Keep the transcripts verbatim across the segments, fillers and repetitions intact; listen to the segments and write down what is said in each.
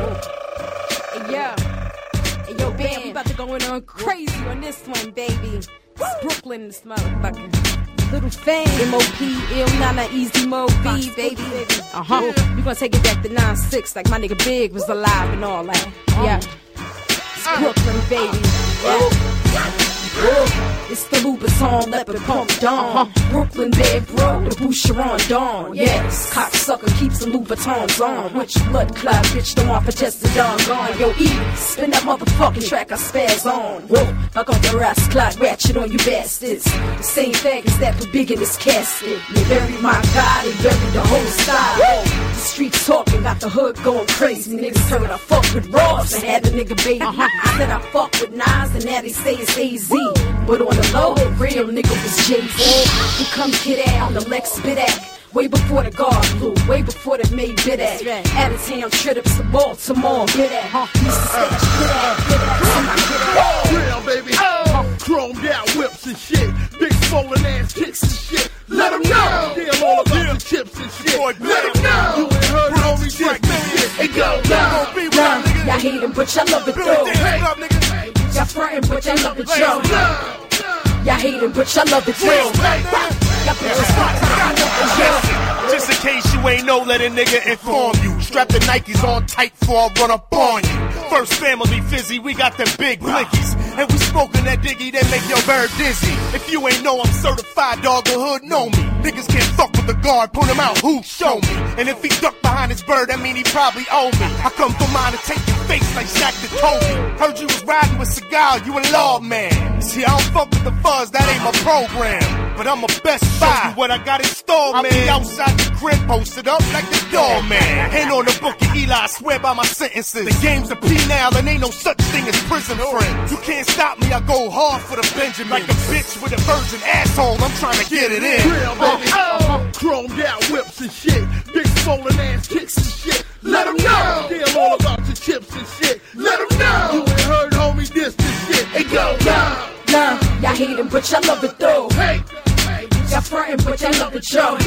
Hey, yo. Hey, yo, bam, we about to go in on crazy on this one, baby. It's Brooklyn, this motherfucker. Little fame. M O P, ill, Nana, easy, Mo B, baby. Uh-huh. We gonna take it back to nine six, like my nigga Big was alive and all that. Yeah. It's Brooklyn, baby. Yeah. It's the Louboutin, leopard pump Dawn. Uh-huh. Brooklyn bad bro, the Boucheron Dawn. Yes, cocksucker keeps the Louboutins on. Which blood clot bitch don't want for test the dawn gone. Yo, E, spin that motherfucking track I spaz on. Whoa, I got the ras clot ratchet on you bastards. The same faggots that put big in this casket. They buried my God, they buried the whole style. Whoa, the streets talking, got the hood going crazy. Niggas heard I fuck with Ross and had the nigga baby. Uh-huh. I said I fuck with Nas and now they say it's A Z. But on the low, the real nigga was Jay-Z. He come kid out on the Lex spit act. Way before the guard flew, way before they made bid at. Out of town trips to Baltimore, bid at. Used to stash bid at, bid at, real baby, oh. Chromed out whips and shit. Big swollen ass kicks and shit. Let them know. Deal all about yeah. the chips and shit. Boy, let them know. You ain't heard homie this shit. Hey, go, go, be nah, y'all hate him, but y'all love it though. Hey. Y'all frontin', but y'all love it, yo. Y'all hate it, but y'all love it, yo. Just in case you ain't know, let a nigga inform you. Strap the Nikes on tight before I run up on you. First family fizzy, we got them big blickies. And we smoking that diggy that make your bird dizzy. If you ain't know I'm certified, dog, the hood know me. Niggas can't fuck with the guard, put him out, who show me? And if he duck behind his bird, that mean he probably owe me. I come for mine and take your face like Shaq to Kobe. Heard you was riding with Seagal, you a law man. See, I don't fuck with the fuzz, that ain't my program. But I'm a best buy. What I got in store, man. I'll be outside the crib, posted up like the doorman. Hand on the book of Eli, I swear by my sentences. The game's a penal and ain't no such thing as prison friends. You can't stop me, I go hard for the Benjamin. Like a bitch with a virgin asshole, I'm trying to get it in. Real baby, oh. Chromed out whips and shit. Big swollen ass kicks and shit. Let them know. Deal all about your chips and shit. Let them know. You ain't heard homie this this shit. Hey, go, go. Nah, y'all hate him, but y'all love it though. Hey. Y'all frontin', but y'all love it, yo.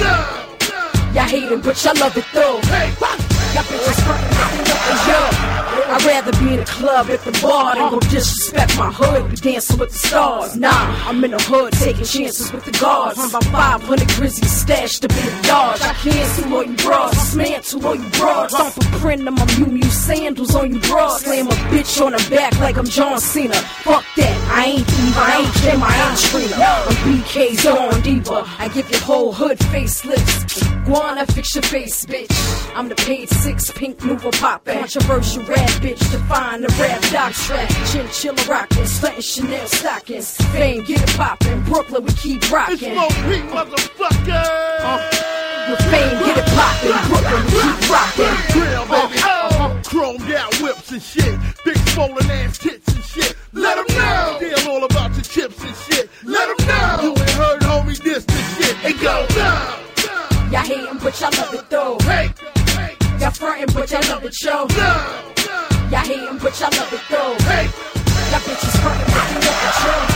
Y'all hate him, but y'all love it though. Y'all bitches frontin', but y'all love it, yo. I'd rather be in a club at the bar than go disrespect my hood. Be dancing with the stars. Nah, I'm in the hood taking chances with the guards. I'm about five hundred grizzlies stashed up in the yard. I cancel all you bras, dismantle all you broads. Stomp a print of my Mew Mew sandals on you broads. Slam a bitch on her back like I'm John Cena. Fuck that, I ain't Eve, I ain't Kim, I ain't Trina. I'm B K's Dawn Diva. I give your whole hood facelifts. Guana, fix your face, bitch. I'm the paid six, pink mover poppin'. Controversial rap bitch, define the rap doctrine. Chinchilla rockin', stuntin' Chanel stockings. Fame, get it poppin'. Brooklyn, we keep rockin'. It's Mo P, motherfucker. Uh, with fame, get it poppin'. Brooklyn, we keep rockin'. Real baby, oh. Chromed out whips and shit. Big swollen ass tits and shit. Let them know. Deal all about your chips and shit. Let them know. You ain't heard homie this this shit. Hey, go, go. Y'all hate him, but y'all love it though. Hey. Y'all frontin', but y'all love it, yo. Y'all hate him, but y'all love it though. Hey. Y'all bitches frontin', but y'all love it, yo.